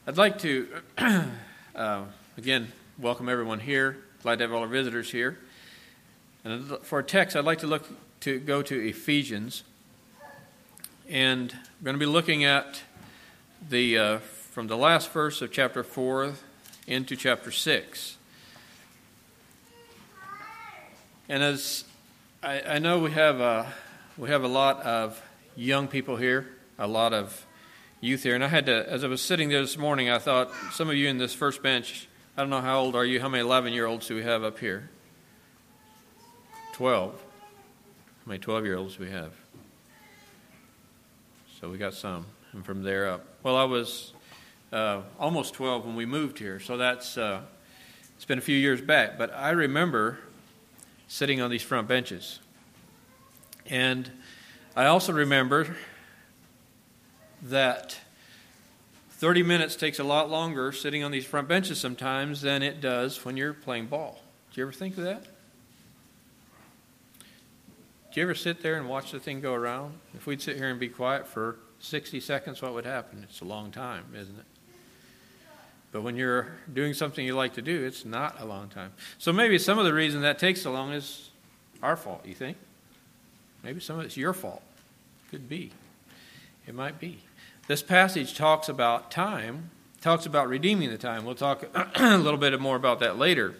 I'd like to, again, welcome everyone here. Glad to have all our visitors here. And for our text, I'd like to go to Ephesians. And we're going to be looking at from the last verse of chapter 4 into chapter 6. And as I know we have a lot of young people here, a lot of youth here, and I had to, as I was sitting there this morning, I thought, some of you in this first bench, I don't know how old are you, how many 11-year-olds do we have up here? 12. How many 12-year-olds do we have? So we got some, and from there up. Well, I was almost 12 when we moved here, so that's it's been a few years back, but I remember sitting on these front benches. And I also remember that 30 minutes takes a lot longer sitting on these front benches sometimes than it does when you're playing ball. Do you ever think of that? Do you ever sit there and watch the thing go around? If we'd sit here and be quiet for 60 seconds, what would happen? It's a long time, isn't it? But when you're doing something you like to do, it's not a long time. So maybe some of the reason that takes so long is our fault, you think? Maybe some of it's your fault. Could be. It might be. This passage talks about time, talks about redeeming the time. We'll talk a little bit more about that later.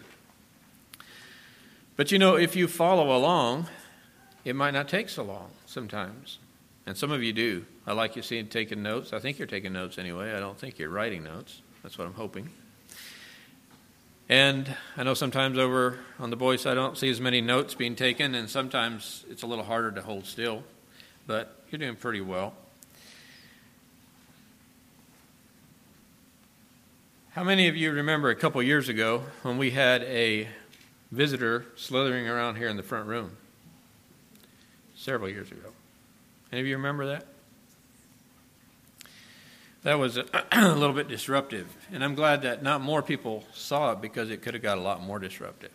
But if you follow along, it might not take so long sometimes. And some of you do. I like you taking notes. I think you're taking notes anyway. I don't think you're writing notes. That's what I'm hoping. And I know sometimes over on the boys' side I don't see as many notes being taken, and sometimes it's a little harder to hold still. But you're doing pretty well. How many of you remember a couple years ago when we had a visitor slithering around here in the front room? Several years ago. Any of you remember that? That was a little bit disruptive, and I'm glad that not more people saw it because it could have got a lot more disruptive.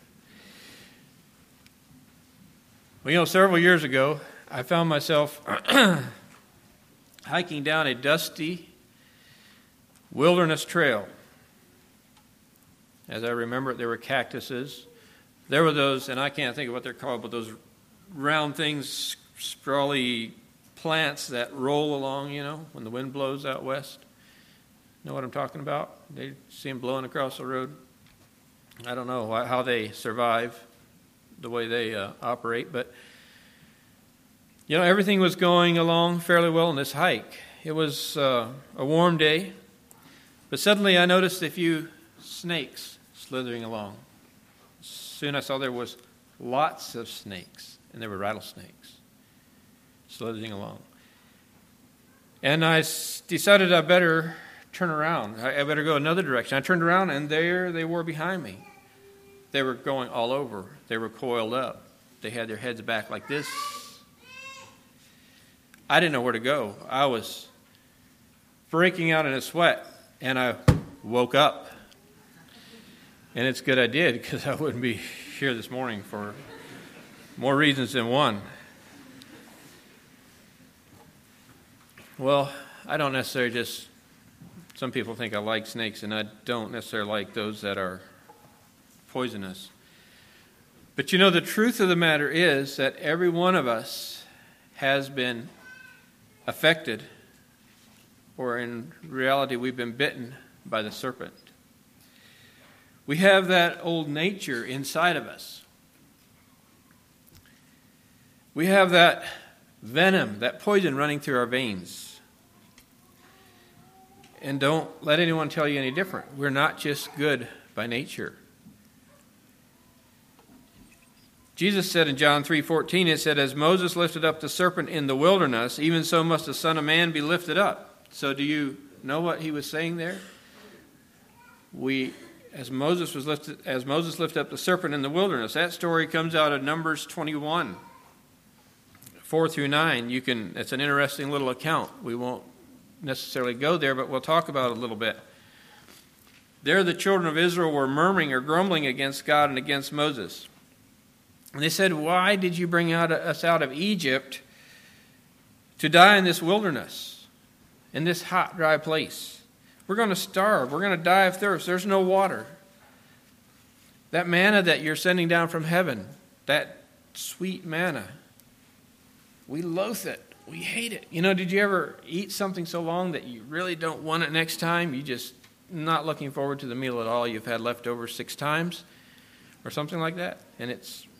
Well, several years ago, I found myself hiking down a dusty wilderness trail. As I remember it, there were cactuses. There were those, and I can't think of what they're called, but those round things, sprawly plants that roll along, when the wind blows out west. Know what I'm talking about? They see them blowing across the road. I don't know how they survive the way they operate, but everything was going along fairly well in this hike. It was a warm day, but suddenly I noticed a few snakes slithering along. Soon I saw there was lots of snakes, and there were rattlesnakes slithering along. And I decided I better turn around. I better go another direction. I turned around, and there they were behind me. They were going all over. They were coiled up. They had their heads back like this. I didn't know where to go. I was breaking out in a sweat, and I woke up. And it's good I did, because I wouldn't be here this morning for more reasons than one. Well, I don't necessarily some people think I like snakes, and I don't necessarily like those that are poisonous. But the truth of the matter is that every one of us has been affected, or in reality, we've been bitten by the serpent. We have that old nature inside of us. We have that venom, that poison running through our veins. And don't let anyone tell you any different. We're not just good by nature. Jesus said in John 3:14, it said, as Moses lifted up the serpent in the wilderness, even so must the Son of Man be lifted up. So do you know what he was saying there? As Moses lifted up the serpent in the wilderness, that story comes out of Numbers 21, 4 through 9. It's an interesting little account. We won't necessarily go there, but we'll talk about it a little bit. There the children of Israel were murmuring or grumbling against God and against Moses. And they said, why did you bring us out of Egypt to die in this wilderness, in this hot, dry place? We're going to starve. We're going to die of thirst. There's no water. That manna that you're sending down from heaven, that sweet manna, we loathe it. We hate it. Did you ever eat something so long that you really don't want it next time? You just not looking forward to the meal at all. You've had leftover 6 times or something like that. And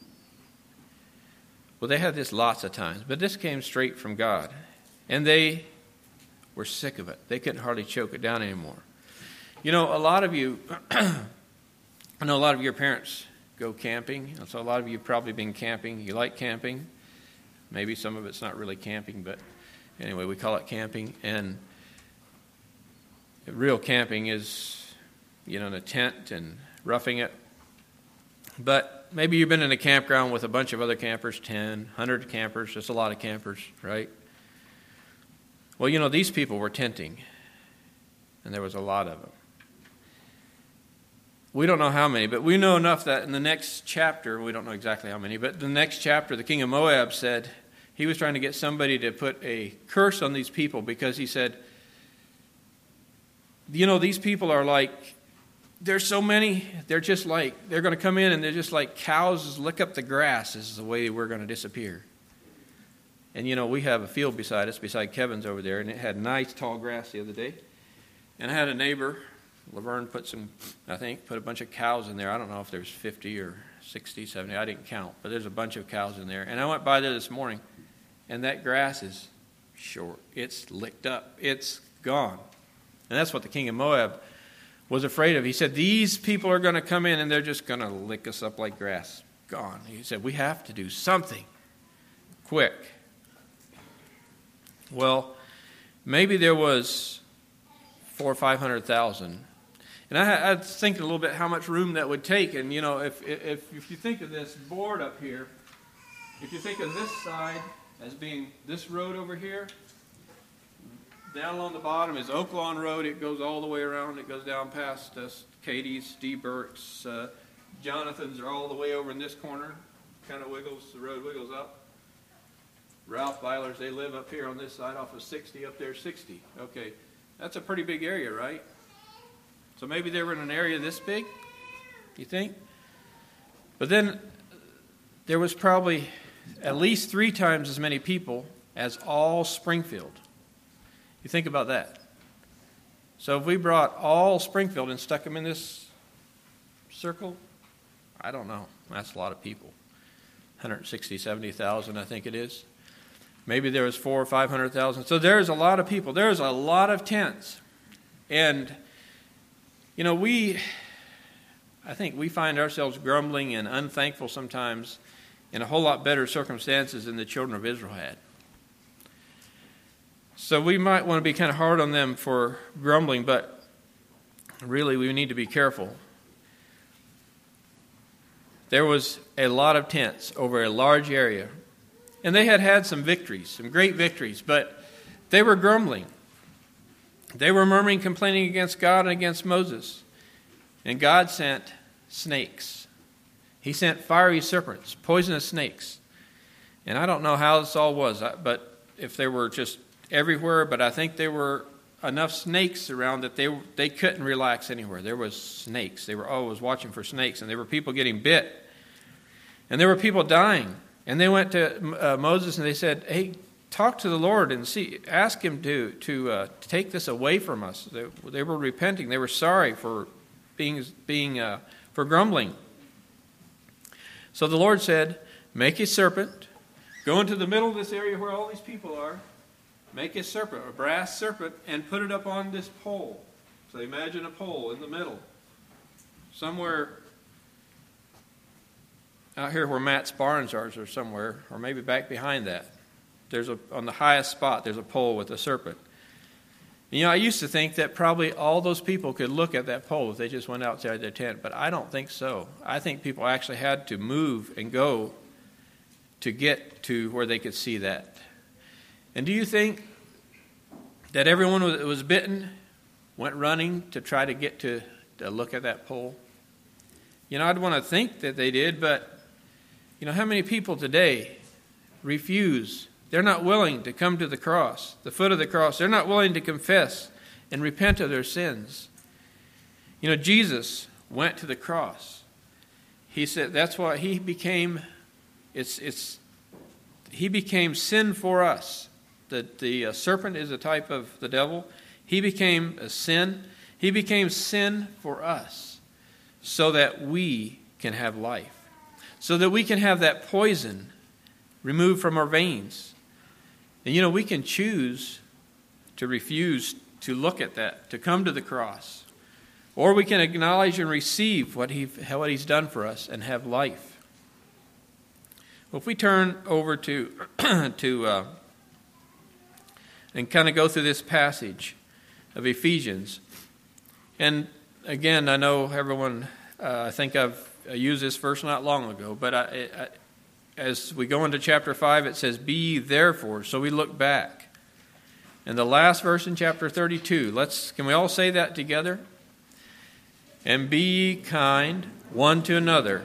they had this lots of times. But this came straight from God. And they were sick of it. They couldn't hardly choke it down anymore. A lot of you, I know a lot of your parents go camping. So a lot of you have probably been camping. You like camping. Maybe some of it's not really camping, but anyway, we call it camping. And real camping is, in a tent and roughing it. But maybe you've been in a campground with a bunch of other campers, 10, 100 campers, just a lot of campers, right? Well, these people were tenting, and there was a lot of them. We don't know how many, but we know enough that in the next chapter, we don't know exactly how many, but the next chapter, the king of Moab said he was trying to get somebody to put a curse on these people because he said, these people are like, there's so many, they're just like, they're going to come in and they're just like cows lick up the grass is the way we're going to disappear. And we have a field beside Kevin's over there, and it had nice tall grass the other day. And I had a neighbor, Laverne, put a bunch of cows in there. I don't know if there's 50 or 60, 70, I didn't count, but there's a bunch of cows in there. And I went by there this morning, and that grass is short. It's licked up. It's gone. And that's what the king of Moab was afraid of. He said, these people are going to come in, and they're just going to lick us up like grass. Gone. He said, we have to do something quick. Well, maybe there was 400,000 or 500,000. And I was thinking a little bit how much room that would take. And, if you think of this board up here, if you think of this side as being this road over here, down along the bottom is Oak Lawn Road. It goes all the way around. It goes down past Katie's, Steve Burke's, Jonathan's are all the way over in this corner. Kind of the road wiggles up. Ralph Byler's, they live up here on this side off of 60, up there 60. Okay, that's a pretty big area, right? So maybe they were in an area this big, you think? But then there was probably at least 3 times as many people as all Springfield. You think about that. So if we brought all Springfield and stuck them in this circle, I don't know. That's a lot of people. 160, 70,000, I think it is. Maybe there was 400,000 or 500,000. So there's a lot of people. There's a lot of tents. And, I think we find ourselves grumbling and unthankful sometimes in a whole lot better circumstances than the children of Israel had. So we might want to be kind of hard on them for grumbling, but really we need to be careful. There was a lot of tents over a large area. And they had some victories, some great victories, but they were grumbling. They were murmuring, complaining against God and against Moses. And God sent snakes. He sent fiery serpents, poisonous snakes. And I don't know how this all was, but if they were just everywhere, but I think there were enough snakes around that they couldn't relax anywhere. There was snakes. They were always watching for snakes, and there were people getting bit. And there were people dying. And they went to Moses and they said, hey, talk to the Lord and ask him to take this away from us. They were repenting. They were sorry for for grumbling. So the Lord said, make a serpent, go into the middle of this area where all these people are, make a serpent, a brass serpent, and put it up on this pole. So imagine a pole in the middle, somewhere out here where Matt's barns are or somewhere, or maybe back behind that. On the highest spot, there's a pole with a serpent. I used to think that probably all those people could look at that pole if they just went outside their tent, but I don't think so. I think people actually had to move and go to get to where they could see that. And do you think that everyone that was bitten went running to try to get to look at that pole? I'd want to think that they did, but how many people today refuse? They're not willing to come to the cross, the foot of the cross. They're not willing to confess and repent of their sins. You know, Jesus went to the cross. He said that's why he became he became sin for us. The serpent is a type of the devil. He became a sin. He became sin for us so that we can have life, so that we can have that poison removed from our veins. And you know, we can choose to refuse to look at that, to come to the cross. Or we can acknowledge and receive what he's done for us and have life. Well, if we turn over to and kind of go through this passage of Ephesians. And again, I know everyone, I think I've used this verse not long ago, but as we go into chapter 5, it says, "Be ye therefore." So we look back. And the last verse in chapter 32, can we all say that together? "And be ye kind one to another."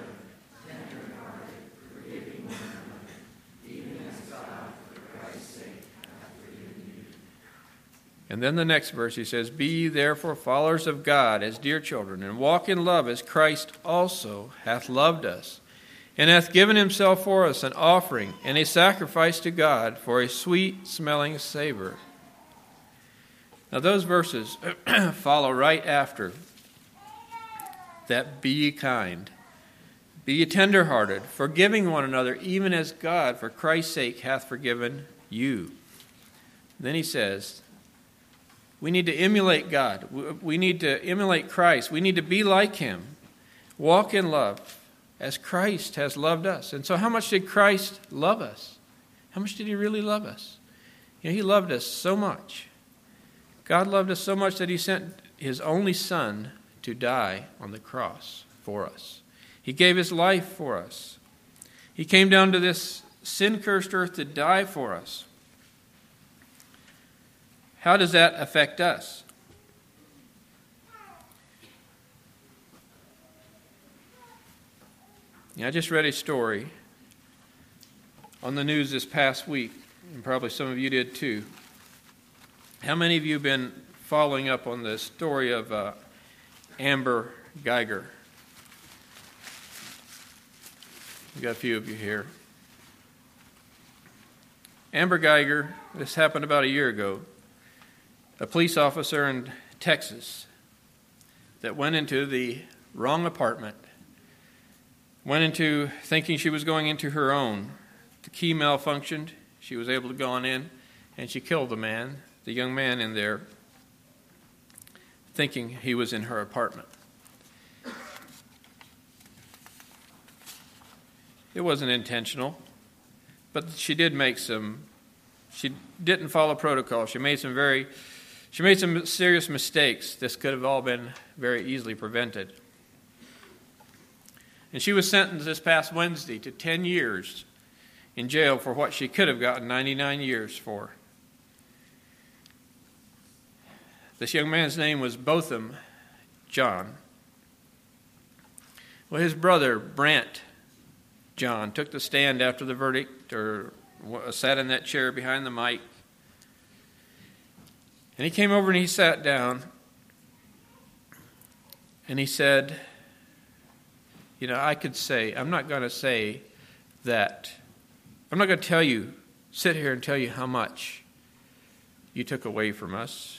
And then the next verse, he says, "Be ye therefore followers of God as dear children, and walk in love as Christ also hath loved us, and hath given himself for us an offering and a sacrifice to God for a sweet-smelling savor." Now those verses follow right after that, "Be ye kind, be ye tender-hearted, forgiving one another, even as God, for Christ's sake, hath forgiven you." Then he says, we need to emulate God. We need to emulate Christ. We need to be like him. Walk in love as Christ has loved us. And so how much did Christ love us? How much did he really love us? You know, he loved us so much. God loved us so much that he sent his only Son to die on the cross for us. He gave his life for us. He came down to this sin-cursed earth to die for us. How does that affect us? I just read a story on the news this past week, and probably some of you did too. How many of you have been following up on the story of Amber Guyger? We've got a few of you here. Amber Guyger, this happened about a year ago. A police officer in Texas that went into the wrong apartment, went into thinking she was going into her own. The key malfunctioned. She was able to go on in, and she killed the young man in there, thinking he was in her apartment. It wasn't intentional, but she didn't follow protocol. She made some serious mistakes. This could have all been very easily prevented. And she was sentenced this past Wednesday to 10 years in jail for what she could have gotten 99 years for. This young man's name was Botham John. Well, his brother, Brant John, took the stand after the verdict, or sat in that chair behind the mic. And he came over and he sat down and he said, you know, I'm not going to tell you, sit here and tell you how much you took away from us.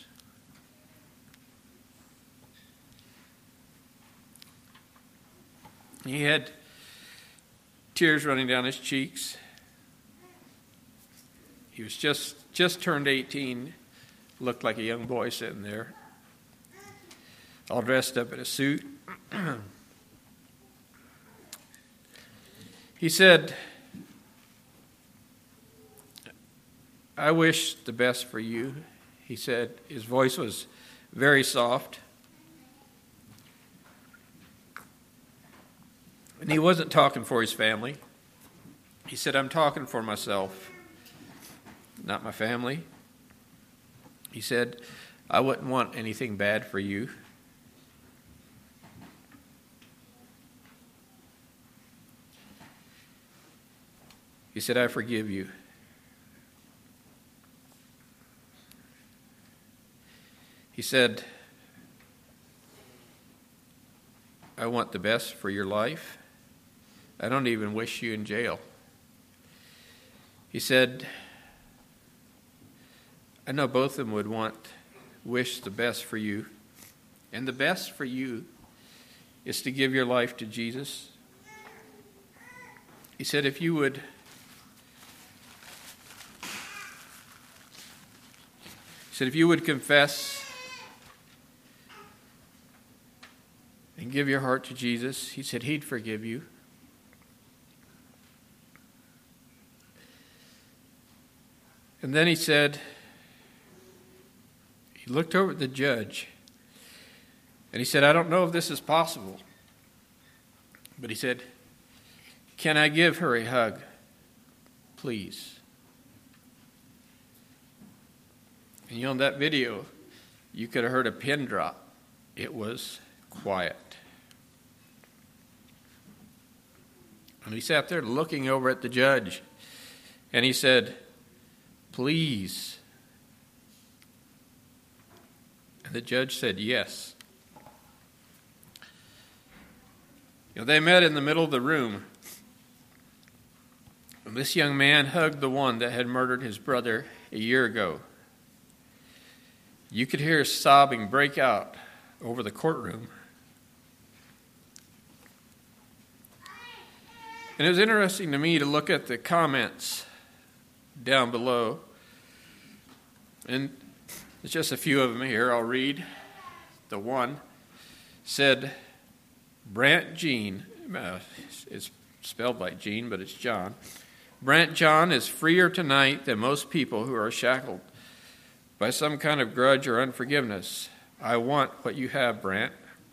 He had tears running down his cheeks. He was just turned 18. Looked like a young boy sitting there, all dressed up in a suit. He said, "I wish the best for you." He said, his voice was very soft. And he wasn't talking for his family. He said, "I'm talking for myself, not my family." He said, "I wouldn't want anything bad for you." He said, "I forgive you." He said, I want the best for your life. I don't even wish you in jail. He said, I know both of them would wish the best for you. And the best for you is to give your life to Jesus. He said, if you would confess and give your heart to Jesus, he said he'd forgive you. And then he said, he looked over at the judge, and he said, I don't know if this is possible, but he said, can I give her a hug, please? And in that video, you could have heard a pin drop. It was quiet. And he sat there looking over at the judge, and he said, please. And the judge said yes. They met in the middle of the room. And this young man hugged the one that had murdered his brother a year ago. You could hear sobbing break out over the courtroom. And it was interesting to me to look at the comments down below. And there's just a few of them here. I'll read. The one said, Brant Jean, it's spelled like Jean, but it's John. Brant John is freer tonight than most people who are shackled by some kind of grudge or unforgiveness. I want what you have, Brant.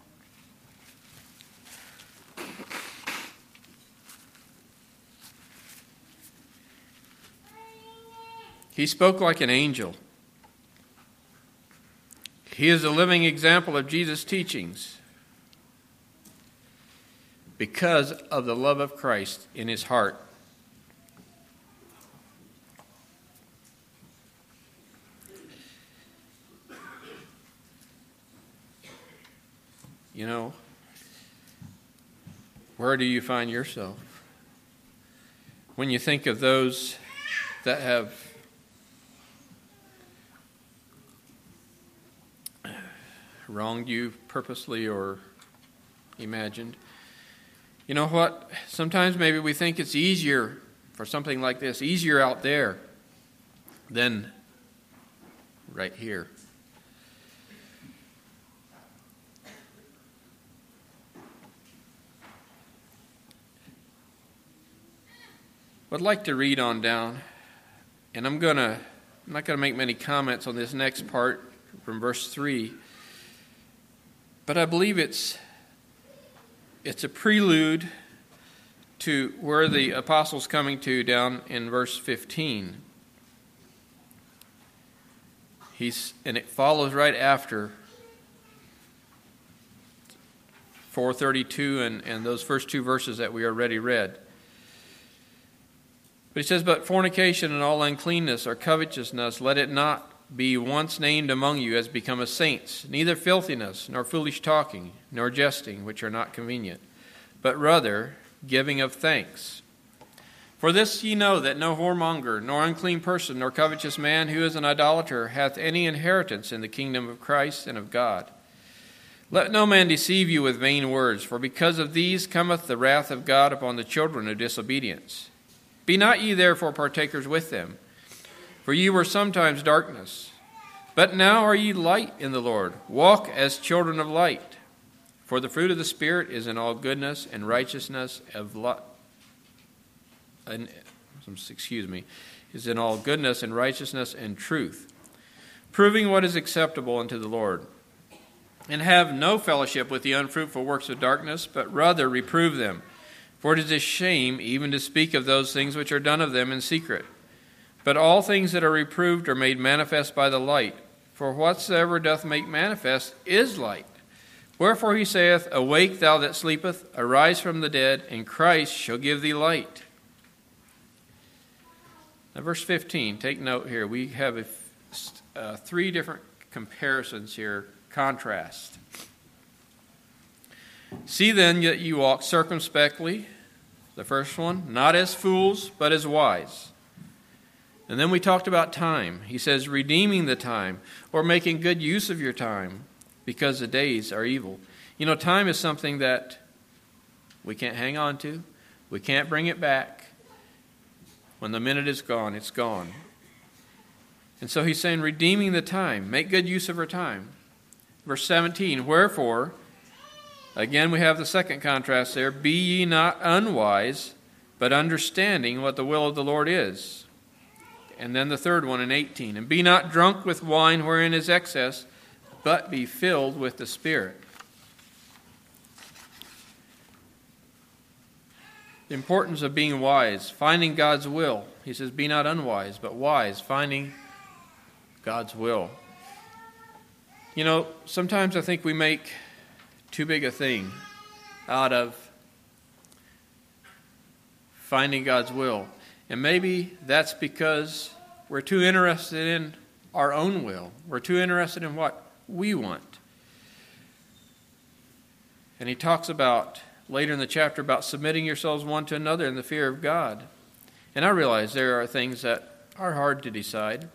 He spoke like an angel. He is a living example of Jesus' teachings because of the love of Christ in his heart. You know, where do you find yourself when you think of those that have wronged you purposely or imagined? You know what? Sometimes maybe we think it's easier for something like this, easier out there than right here. I'd like to read on down, and I'm not going to make many comments on this next part from verse 3, but I believe it's a prelude to where the apostle's coming to down in verse 15. And it follows right after 4:32 and those first two verses that we already read. But he says, but fornication and all uncleanness or covetousness, let it not be once named among you as becometh saints, neither filthiness, nor foolish talking, nor jesting, which are not convenient, but rather giving of thanks. For this ye know, that no whoremonger, nor unclean person, nor covetous man who is an idolater hath any inheritance in the kingdom of Christ and of God. Let no man deceive you with vain words, for because of these cometh the wrath of God upon the children of disobedience. Be not ye therefore partakers with them, for ye were sometimes darkness. But now are ye light in the Lord. Walk as children of light. For the fruit of the Spirit is in all goodness and righteousness is in all goodness and righteousness and truth, proving what is acceptable unto the Lord. And have no fellowship with the unfruitful works of darkness, but rather reprove them. For it is a shame even to speak of those things which are done of them in secret. But all things that are reproved are made manifest by the light. For whatsoever doth make manifest is light. Wherefore he saith, Awake, thou that sleepeth, arise from the dead, and Christ shall give thee light. Now verse 15, take note here. We have three different comparisons here, contrast. See then that you walk circumspectly, the first one, not as fools, but as wise. And then we talked about time. He says, redeeming the time, or making good use of your time, because the days are evil. You know, time is something that we can't hang on to. We can't bring it back. When the minute is gone, it's gone. And so he's saying, redeeming the time, make good use of our time. Verse 17, wherefore, again we have the second contrast there, be ye not unwise, but understanding what the will of the Lord is. And then the third one in 18, and be not drunk with wine wherein is excess, but be filled with the Spirit. The importance of being wise, finding God's will. He says, be not unwise, but wise, finding God's will. You know, sometimes I think we make too big a thing out of finding God's will. And maybe that's because we're too interested in our own will. We're too interested in what we want. And he talks about, later in the chapter, about submitting yourselves one to another in the fear of God. And I realize there are things that are hard to decide.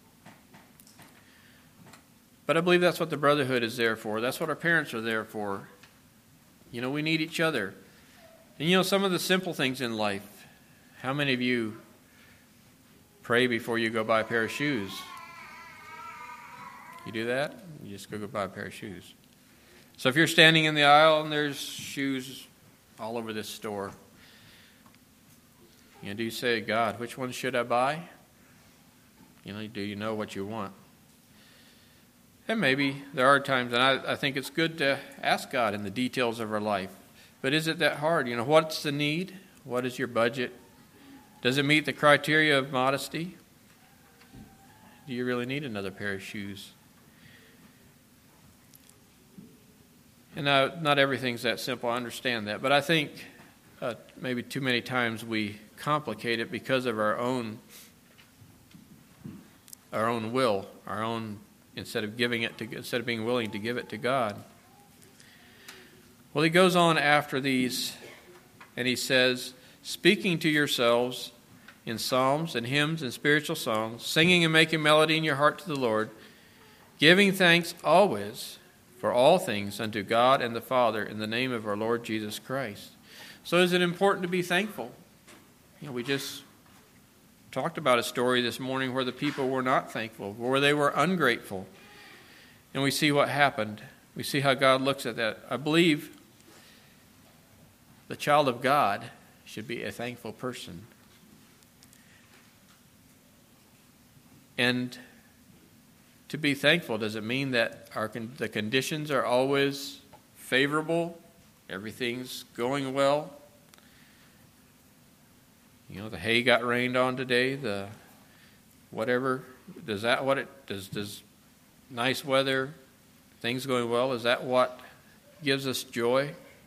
But I believe that's what the brotherhood is there for. That's what our parents are there for. You know, we need each other. And you know, some of the simple things in life. How many of you pray before you go buy a pair of shoes? You do that? You just go buy a pair of shoes. So if you're standing in the aisle and there's shoes all over this store, you know, do you say, God, which ones should I buy? You know, do you know what you want? And maybe there are times, and I think it's good to ask God in the details of our life. But is it that hard? You know, what's the need? What is your budget? Does it meet the criteria of modesty? Do you really need another pair of shoes? And not everything's that simple. I understand that. But I think maybe too many times we complicate it because of our own will, instead of being willing to give it to God. Well, he goes on after these, and he says, speaking to yourselves in psalms and hymns and spiritual songs, singing and making melody in your heart to the Lord, giving thanks always for all things unto God and the Father in the name of our Lord Jesus Christ. So is it important to be thankful? You know, we just talked about a story this morning where the people were not thankful, where they were ungrateful. And we see what happened. We see how God looks at that. I believe the child of God should be a thankful person. And to be thankful, does it mean that the conditions are always favorable? Everything's going well? You know, the hay got rained on today, the whatever. Does nice weather, things going well, is that what gives us joy?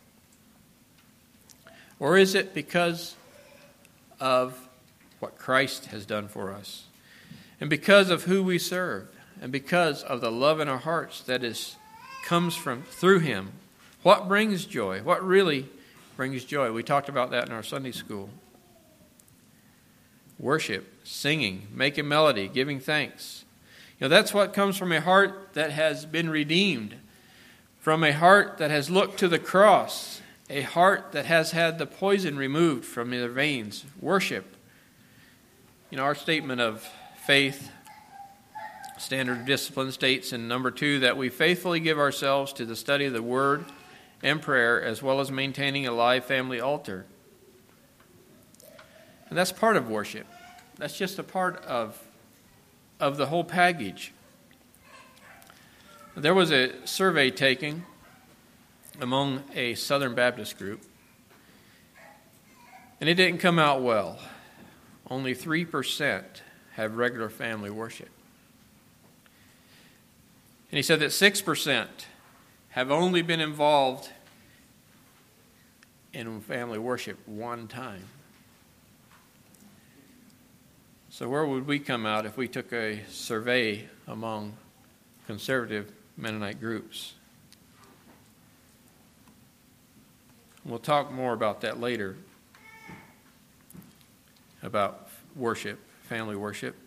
Or is it because of what Christ has done for us? And because of who we serve? And because of the love in our hearts that comes through Him? What brings joy? What really brings joy? We talked about that in our Sunday school. Worship, singing, making melody, giving thanks. You know, that's what comes from a heart that has been redeemed, from a heart that has looked to the cross, a heart that has had the poison removed from their veins. Worship. You know, our statement of faith, Standard of Discipline, states in number 2 that we faithfully give ourselves to the study of the Word and prayer, as well as maintaining a live family altar. And that's part of worship. That's just a part of the whole package. There was a survey taken among a Southern Baptist group, and it didn't come out well. Only 3% have regular family worship. And he said that 6% have only been involved in family worship one time. So where would we come out if we took a survey among conservative Mennonite groups. We'll talk more about that later, about worship, family worship.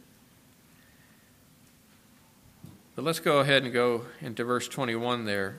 But let's go ahead and go into verse 21 there.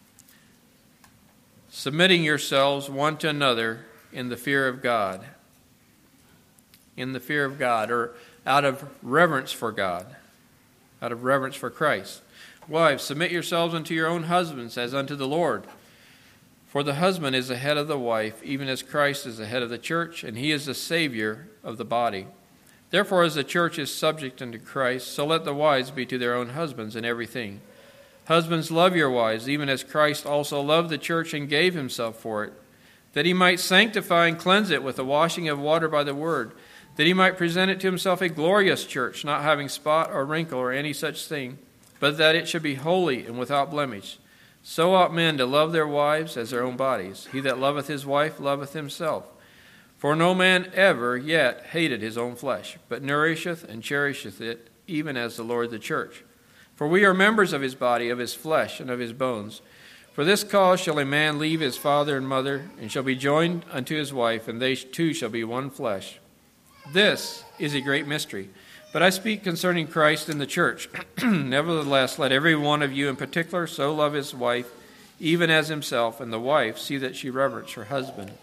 Submitting yourselves one to another in the fear of God. In the fear of God, or out of reverence for God, out of reverence for Christ. Wives, submit yourselves unto your own husbands as unto the Lord. For the husband is the head of the wife, even as Christ is the head of the church, and he is the Savior of the body. Therefore, as the church is subject unto Christ, so let the wives be to their own husbands in everything. Husbands, love your wives, even as Christ also loved the church and gave himself for it, that he might sanctify and cleanse it with the washing of water by the word, that he might present it to himself a glorious church, not having spot or wrinkle or any such thing, but that it should be holy and without blemish. So ought men to love their wives as their own bodies. He that loveth his wife loveth himself. For no man ever yet hated his own flesh, but nourisheth and cherisheth it, even as the Lord the church. For we are members of his body, of his flesh, and of his bones. For this cause shall a man leave his father and mother, and shall be joined unto his wife, and they two shall be one flesh. This is a great mystery. But I speak concerning Christ and the church. Nevertheless, let every one of you in particular so love his wife, even as himself, and the wife see that she reverence her husband.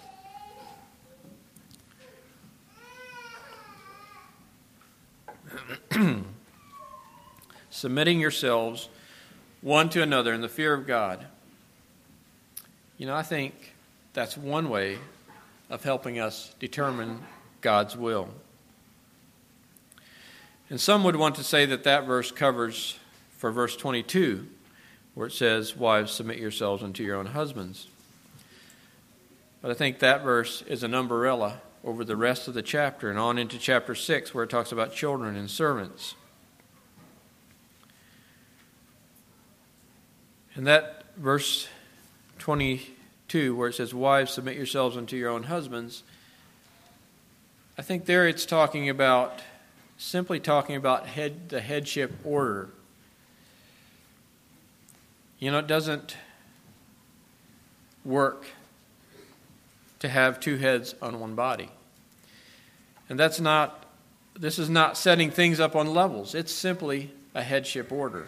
Submitting yourselves one to another in the fear of God. I think that's one way of helping us determine God's will. And some would want to say that verse covers for verse 22, where it says, wives, submit yourselves unto your own husbands. But I think that verse is an umbrella over the rest of the chapter and on into chapter 6, where it talks about children and servants. And that verse 22, where it says, wives, submit yourselves unto your own husbands, I think there it's simply talking about the headship order. It doesn't work to have two heads on one body. And this is not setting things up on levels. It's simply a headship order.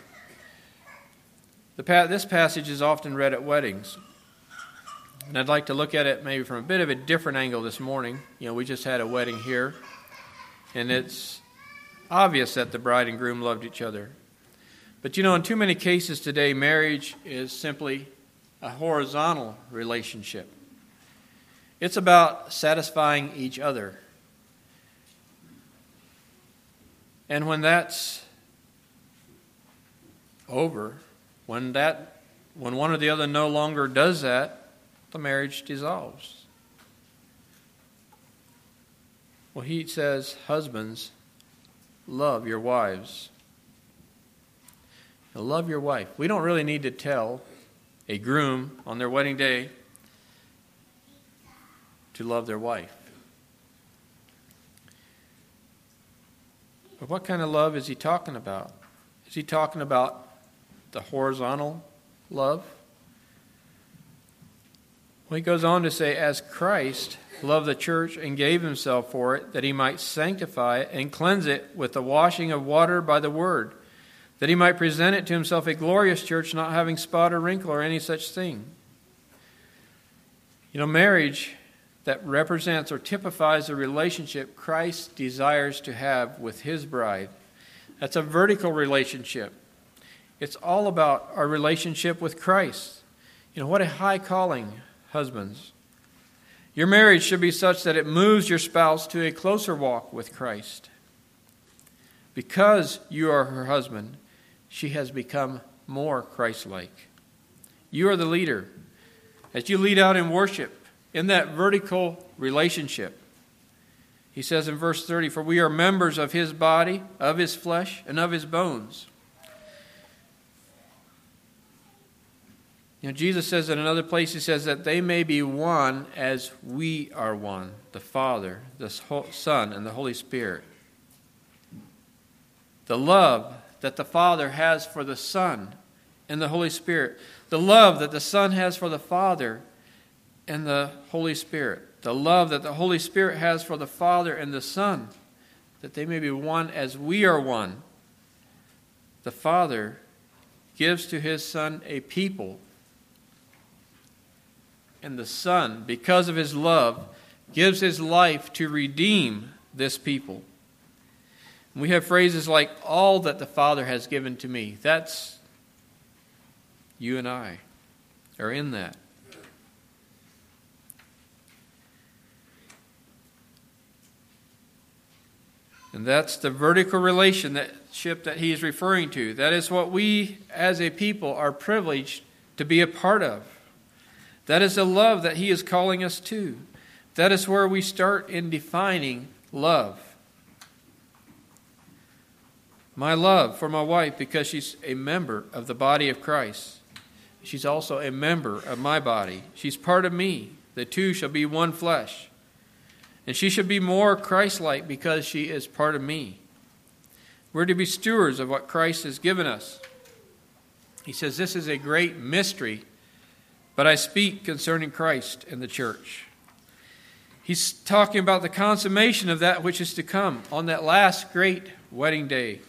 This passage is often read at weddings. And I'd like to look at it maybe from a bit of a different angle this morning. We just had a wedding here. And it's obvious that the bride and groom loved each other. But in too many cases today, marriage is simply a horizontal relationship. It's about satisfying each other. And when that's over, when one or the other no longer does that, the marriage dissolves. Well, he says, husbands, love your wives. Now, love your wife. We don't really need to tell a groom on their wedding day to love their wife. But what kind of love is he talking about? Is he talking about the horizontal love? Well, he goes on to say, as Christ loved the church and gave himself for it, that he might sanctify it and cleanse it with the washing of water by the word, that he might present it to himself a glorious church, not having spot or wrinkle or any such thing. Marriage that represents or typifies the relationship Christ desires to have with his bride. That's a vertical relationship. It's all about our relationship with Christ. What a high calling, husbands. Your marriage should be such that it moves your spouse to a closer walk with Christ. Because you are her husband, she has become more Christ-like. You are the leader. As you lead out in worship, in that vertical relationship, he says in verse 30, for we are members of his body, of his flesh, and of his bones. Jesus says in another place, he says that they may be one as we are one, the Father, the Son, and the Holy Spirit. The love that the Father has for the Son and the Holy Spirit. The love that the Son has for the Father and the Holy Spirit. The love that the Holy Spirit has for the Father and the Son, that they may be one as we are one. The Father gives to His Son a people, and the Son, because of His love, gives His life to redeem this people. And we have phrases like, all that the Father has given to me. That's you and I are in that. And that's the vertical relationship that he is referring to. That is what we as a people are privileged to be a part of. That is the love that he is calling us to. That is where we start in defining love. My love for my wife, because she's a member of the body of Christ. She's also a member of my body. She's part of me. The two shall be one flesh. And she should be more Christ-like because she is part of me. We're to be stewards of what Christ has given us. He says, this is a great mystery, but I speak concerning Christ and the church. He's talking about the consummation of that which is to come on that last great wedding day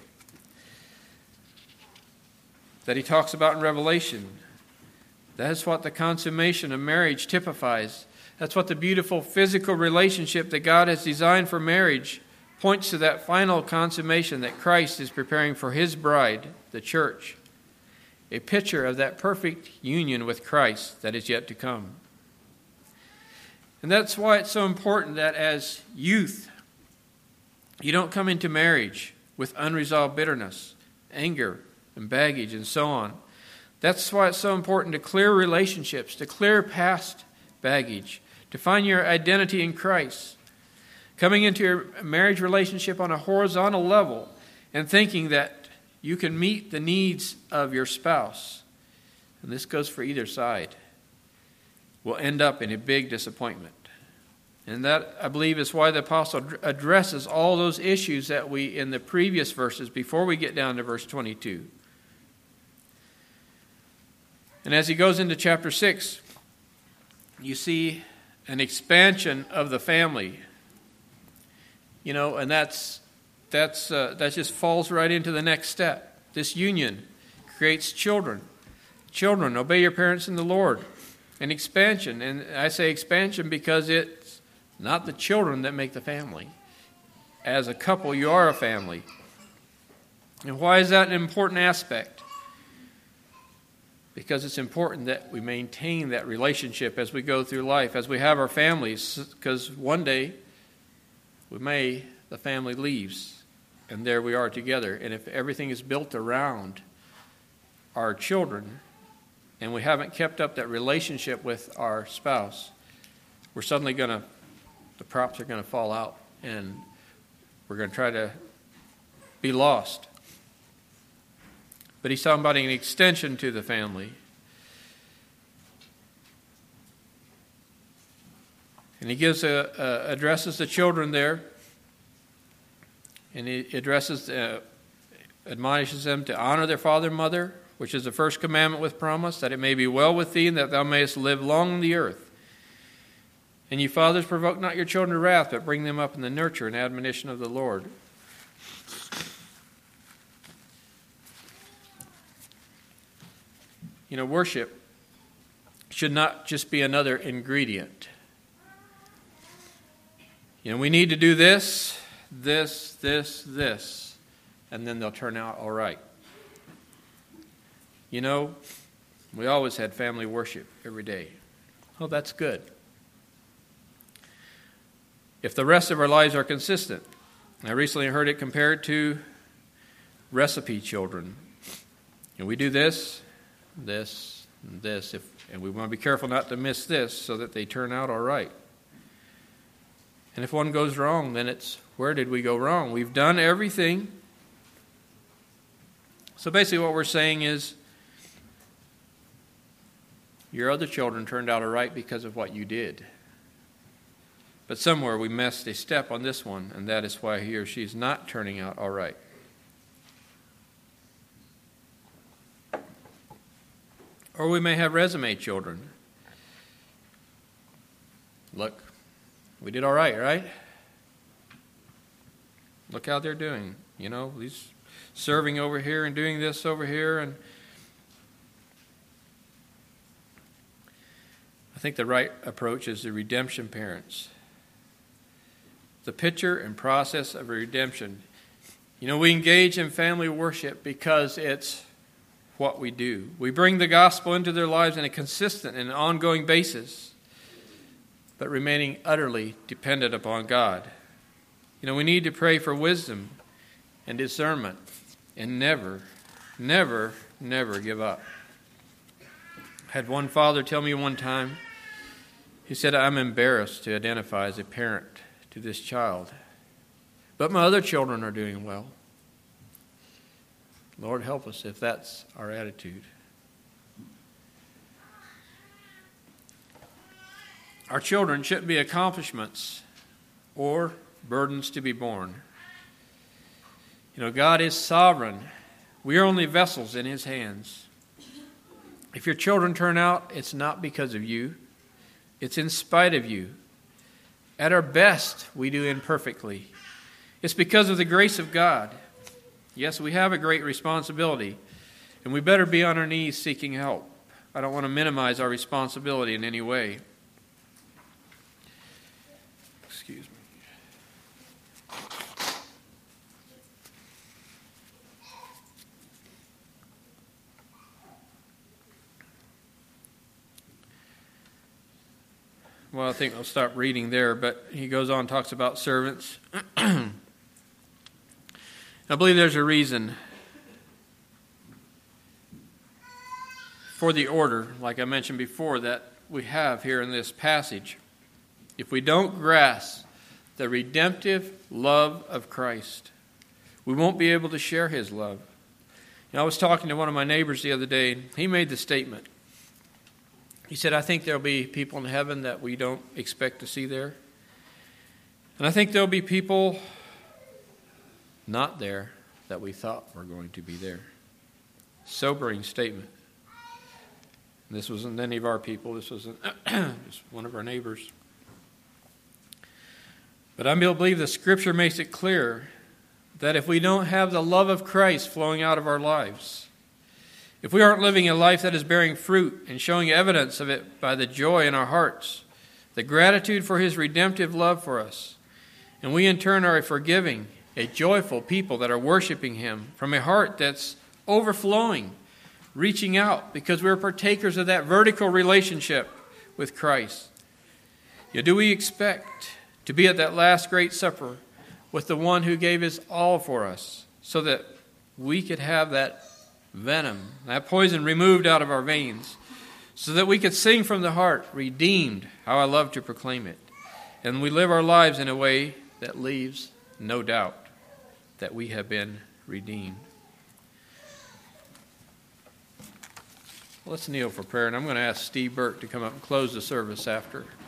that he talks about in Revelation. That is what the consummation of marriage typifies. That's what the beautiful physical relationship that God has designed for marriage points to, that final consummation that Christ is preparing for His bride, the church. A picture of that perfect union with Christ that is yet to come. And that's why it's so important that as youth, you don't come into marriage with unresolved bitterness, anger, and baggage, and so on. That's why it's so important to clear relationships, to clear past baggage, to find your identity in Christ. Coming into your marriage relationship on a horizontal level and thinking that you can meet the needs of your spouse, and this goes for either side, will end up in a big disappointment. And that, I believe, is why the apostle addresses all those issues that we, in the previous verses, before we get down to verse 22. And as he goes into chapter 6, you see an expansion of the family. You know, and that just falls right into the next step. This union creates children. Children, obey your parents in the Lord. An expansion, and I say expansion because it's not the children that make the family. As a couple, you are a family. And why is that an important aspect? Because it's important that we maintain that relationship as we go through life, as we have our families, because one day the family leaves, and there we are together. And if everything is built around our children, and we haven't kept up that relationship with our spouse, we're suddenly the props are going to fall out, and we're going to try to be lost. But he's talking about an extension to the family. And he addresses the children there. And he admonishes them to honor their father and mother, which is the first commandment with promise, that it may be well with thee and that thou mayest live long on the earth. And ye fathers, provoke not your children to wrath, but bring them up in the nurture and admonition of the Lord. You know, worship should not just be another ingredient. You know, we need to do this, and then they'll turn out all right. You know, we always had family worship every day. Oh, that's good. If the rest of our lives are consistent. I recently heard it compared to recipe children. And we do this, and this, and we want to be careful not to miss this so that they turn out all right. And if one goes wrong, then it's, where did we go wrong? We've done everything. So basically what we're saying is, your other children turned out all right because of what you did. But somewhere we missed a step on this one, and that is why he or she is not turning out all right. Or we may have resume children. Look, we did all right, right? Look how they're doing. You know, he's serving over here and doing this over here. And I think the right approach is the redemption parents. The picture and process of redemption. You know, we engage in family worship because it's what we do. We bring the gospel into their lives on a consistent and ongoing basis, but remaining utterly dependent upon God. You know, we need to pray for wisdom and discernment and never, never, never give up. I had one father tell me one time, he said, I'm embarrassed to identify as a parent to this child, but my other children are doing well. Lord, help us if that's our attitude. Our children shouldn't be accomplishments or burdens to be borne. You know, God is sovereign. We are only vessels in His hands. If your children turn out, it's not because of you. It's in spite of you. At our best, we do imperfectly. It's because of the grace of God. Yes, we have a great responsibility, and we better be on our knees seeking help. I don't want to minimize our responsibility in any way. Excuse me. Well, I think I'll stop reading there, but he goes on and talks about servants. I believe there's a reason for the order, like I mentioned before, that we have here in this passage. If we don't grasp the redemptive love of Christ, we won't be able to share His love. You know, I was talking to one of my neighbors the other day, and he made the statement. He said, I think there'll be people in heaven that we don't expect to see there. And I think there'll be people not there that we thought were going to be there. Sobering statement. And this wasn't any of our people. This was just one of our neighbors. But I believe the Scripture makes it clear that if we don't have the love of Christ flowing out of our lives, if we aren't living a life that is bearing fruit and showing evidence of it by the joy in our hearts, the gratitude for His redemptive love for us, and we in turn are a forgiving, a joyful people that are worshiping Him from a heart that's overflowing, reaching out because we're partakers of that vertical relationship with Christ. Yet do we expect to be at that last great supper with the one who gave His all for us so that we could have that venom, that poison removed out of our veins, so that we could sing from the heart, redeemed, how I love to proclaim it. And we live our lives in a way that leaves no doubt that we have been redeemed. Let's kneel for prayer, and I'm going to ask Steve Burke to come up and close the service after